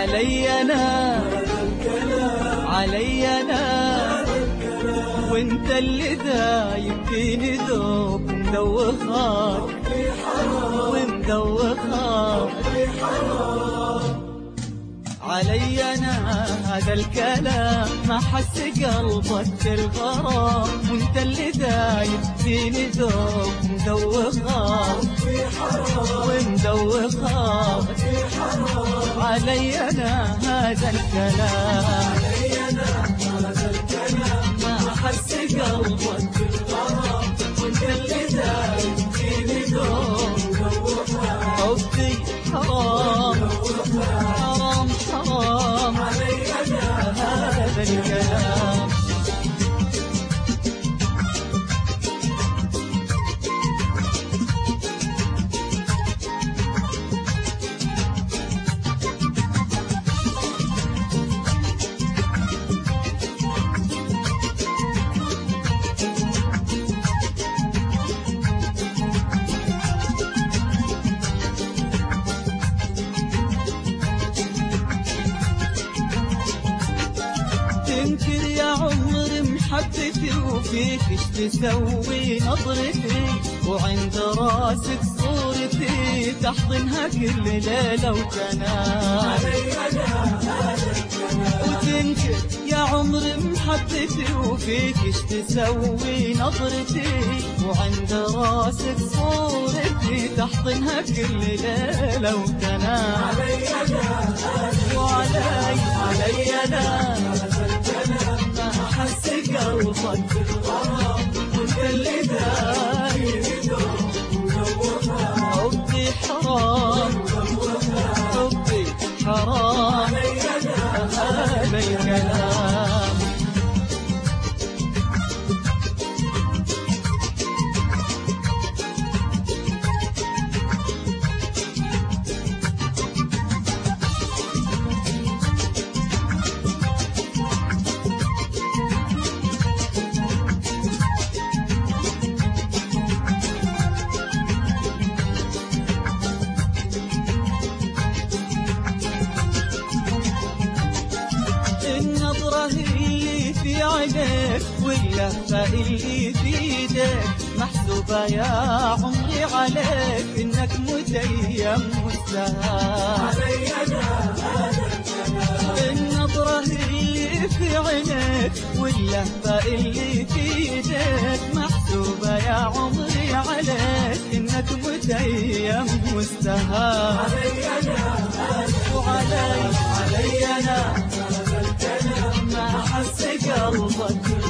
علي أنا علي أنا وانت اللي دايب فيني ذوب مدوخاك ومدوخاك علي أنا هذا الكلام ما حس قلبك الغرام وانت اللي دايب فيني ذوب مدوخاك ومدوخاك علي أنا هذا الكلام ما حس قلبك الغرام وانت اللي دايب فيني ذوب حبي حرام حرام حرام علي أنا هذا الكلام تنكر يا عمري محبتي وفيك ايش تسوي نظرتي وعند راسك صورتي تحضنها كل ليلة وتنام وتنكر يا عمري محبتي وفيك ايش تسوي نظرتي وعند راسك صورتي تحضنها كل ليلة وتنام علي أنا حس قلبك بالغرام وانت اللي دايب حبي حرام حبي حرام هذا الكلام النظرة اللي في عينيك واللهفة اللي في ايديك محسوبة يا عمري عليك انك متيم مستهان النظرة اللي في عينيك واللهفة اللي في ايديك محسوبة يا عمري عليك انك متيم مستهان علي أنا ما حس قلبك